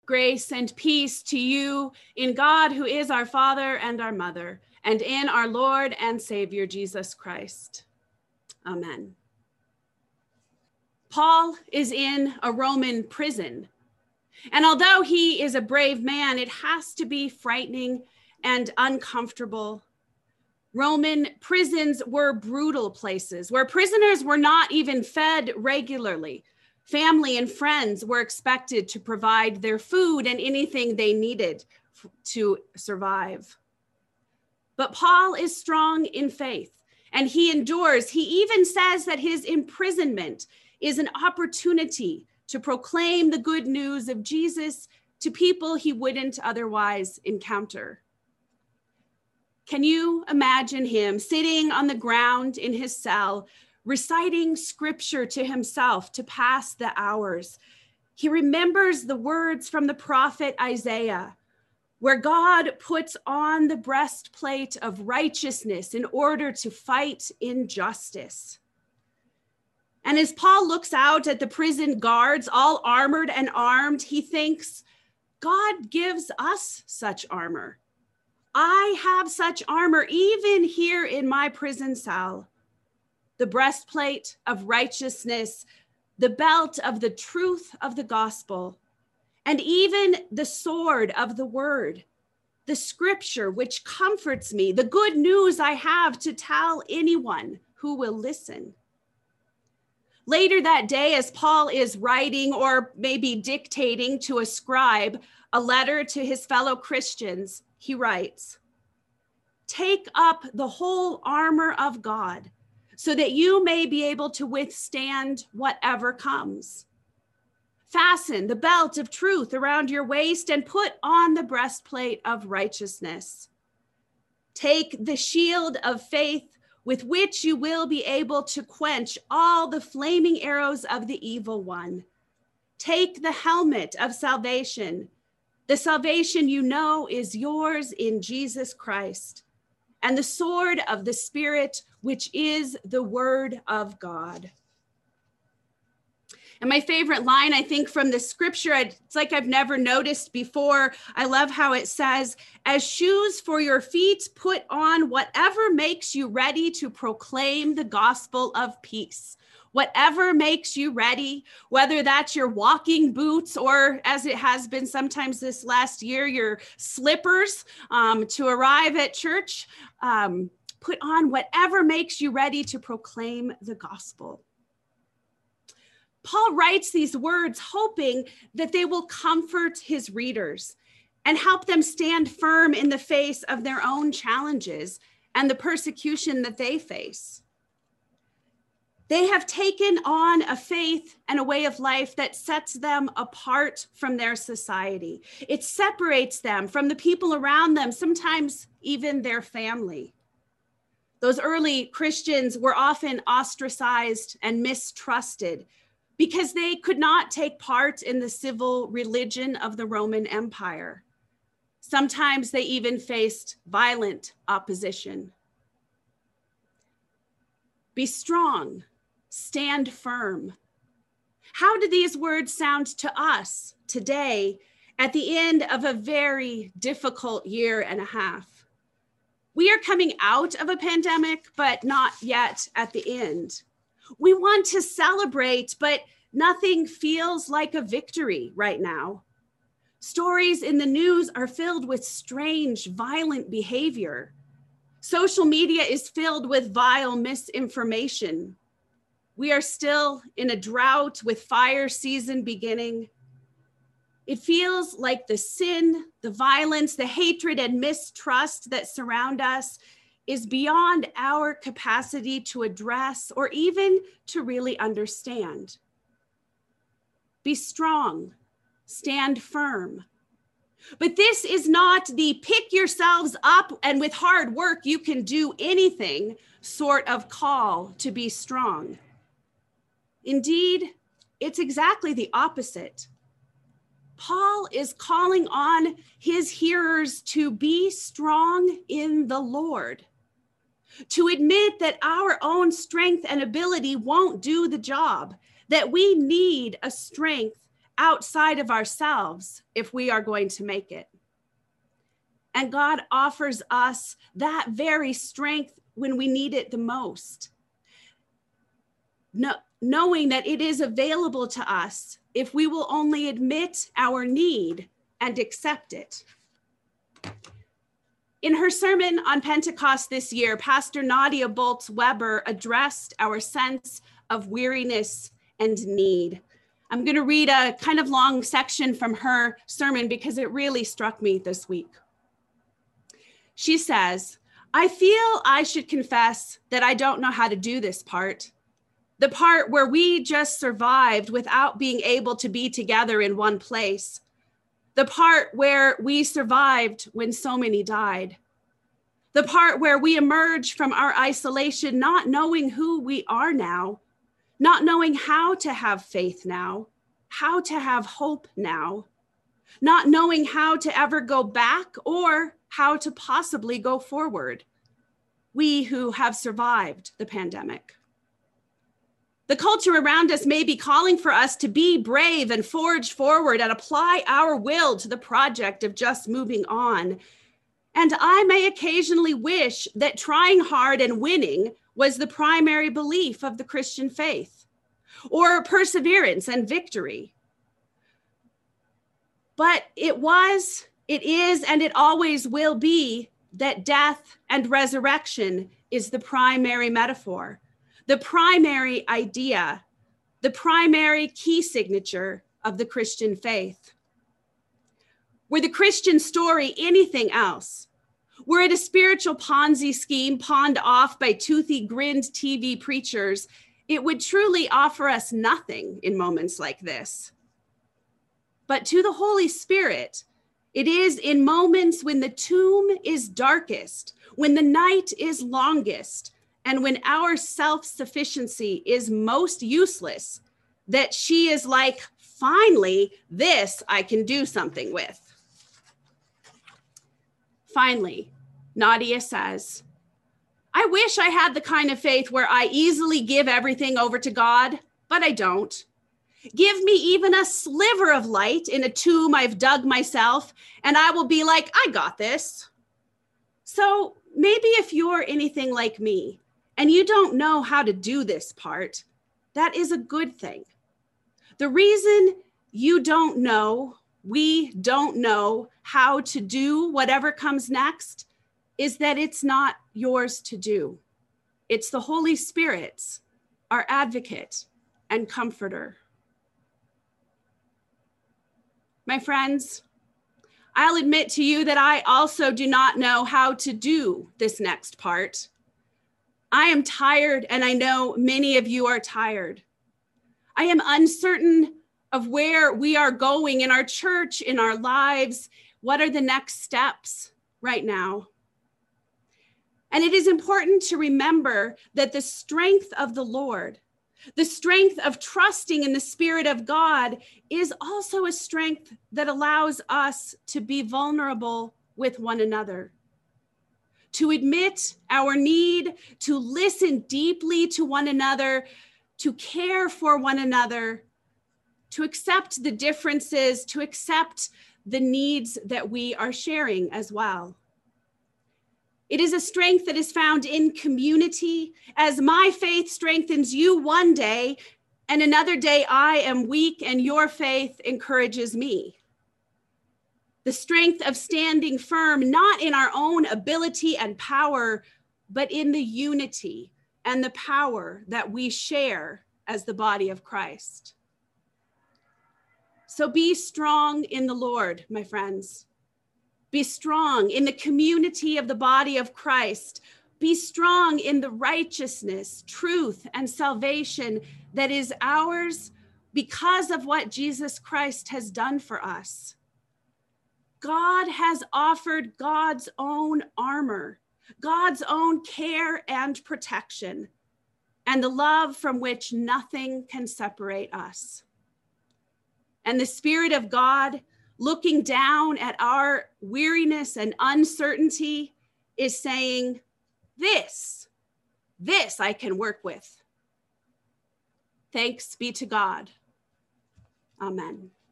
Grace and peace to you in God, who is our Father and our Mother, and in our Lord and Savior, Jesus Christ. Amen. Paul is in a Roman prison, and although he is a brave man, it has to be frightening and uncomfortable. Roman prisons were brutal places where prisoners were not even fed regularly. Family and friends were expected to provide their food and anything they needed to survive. But Paul is strong in faith, and he endures. He even says that his imprisonment is an opportunity to proclaim the good news of Jesus to people he wouldn't otherwise encounter. Can you imagine him sitting on the ground in his cell, reciting scripture to himself to pass the hours? He remembers the words from the prophet Isaiah, where God puts on the breastplate of righteousness in order to fight injustice. And as Paul looks out at the prison guards, all armored and armed, he thinks, God gives us such armor. I have such armor even here in my prison cell. The breastplate of righteousness, the belt of the truth of the gospel, and even the sword of the word, the scripture which comforts me, the good news I have to tell anyone who will listen. Later that day, as Paul is writing or maybe dictating to a scribe a letter to his fellow Christians, he writes, "Take up the whole armor of God so that you may be able to withstand whatever comes. Fasten the belt of truth around your waist and put on the breastplate of righteousness. Take the shield of faith with which you will be able to quench all the flaming arrows of the evil one. Take the helmet of salvation, the salvation you know is yours in Jesus Christ, and the sword of the Spirit, which is the word of God." And my favorite line, I think, from the scripture, it's like I've never noticed before. I love how it says, "As shoes for your feet, put on whatever makes you ready to proclaim the gospel of peace." Whatever makes you ready, whether that's your walking boots or, as it has been sometimes this last year, your slippers to arrive at church, put on whatever makes you ready to proclaim the gospel. Paul writes these words hoping that they will comfort his readers and help them stand firm in the face of their own challenges and the persecution that they face. They have taken on a faith and a way of life that sets them apart from their society. It separates them from the people around them, sometimes even their family. Those early Christians were often ostracized and mistrusted because they could not take part in the civil religion of the Roman Empire. Sometimes they even faced violent opposition. Be strong, stand firm. How do these words sound to us today at the end of a very difficult year and a half? We are coming out of a pandemic, but not yet at the end. We want to celebrate, but nothing feels like a victory right now. Stories in the news are filled with strange, violent behavior. Social media is filled with vile misinformation. We are still in a drought with fire season beginning. It feels like the sin, the violence, the hatred and mistrust that surround us is beyond our capacity to address or even to really understand. Be strong, stand firm. But this is not the pick yourselves up and with hard work you can do anything sort of call to be strong. Indeed, it's exactly the opposite. Paul is calling on his hearers to be strong in the Lord, to admit that our own strength and ability won't do the job, that we need a strength outside of ourselves if we are going to make it. And God offers us that very strength when we need it the most. Knowing that it is available to us if we will only admit our need and accept it. In her sermon on Pentecost this year, Pastor Nadia Bolz-Weber addressed our sense of weariness and need. I'm going to read a kind of long section from her sermon because it really struck me this week. She says, "I feel I should confess that I don't know how to do this part. The part where we just survived without being able to be together in one place. The part where we survived when so many died. The part where we emerged from our isolation not knowing who we are now, not knowing how to have faith now, how to have hope now, not knowing how to ever go back or how to possibly go forward. We who have survived the pandemic. The culture around us may be calling for us to be brave and forge forward and apply our will to the project of just moving on. And I may occasionally wish that trying hard and winning was the primary belief of the Christian faith, or perseverance and victory. But it was, it is, and it always will be that death and resurrection is the primary metaphor, the primary idea, the primary key signature of the Christian faith. Were the Christian story anything else, were it a spiritual Ponzi scheme pawned off by toothy grinned TV preachers, it would truly offer us nothing in moments like this. But to the Holy Spirit, it is in moments when the tomb is darkest, when the night is longest, and when our self-sufficiency is most useless, that she is like, finally, this I can do something with. Finally, Nadia says, I wish I had the kind of faith where I easily give everything over to God, but I don't. Give me even a sliver of light in a tomb I've dug myself, and I will be like, I got this. So maybe if you're anything like me, and you don't know how to do this part, that is a good thing. The reason you don't know, we don't know how to do whatever comes next is that it's not yours to do. It's the Holy Spirit's, our advocate and comforter. My friends, I'll admit to you that I also do not know how to do this next part. I am tired, and I know many of you are tired. I am uncertain of where we are going in our church, in our lives. What are the next steps right now? And it is important to remember that the strength of the Lord, the strength of trusting in the Spirit of God, is also a strength that allows us to be vulnerable with one another, to admit our need, to listen deeply to one another, to care for one another, to accept the differences, to accept the needs that we are sharing as well. It is a strength that is found in community. As my faith strengthens you one day, and another day I am weak and your faith encourages me. The strength of standing firm, not in our own ability and power, but in the unity and the power that we share as the body of Christ. So be strong in the Lord, my friends. Be strong in the community of the body of Christ. Be strong in the righteousness, truth, and salvation that is ours because of what Jesus Christ has done for us. God has offered God's own armor, God's own care and protection, and the love from which nothing can separate us. And the Spirit of God, looking down at our weariness and uncertainty, is saying, this I can work with. Thanks be to God. Amen.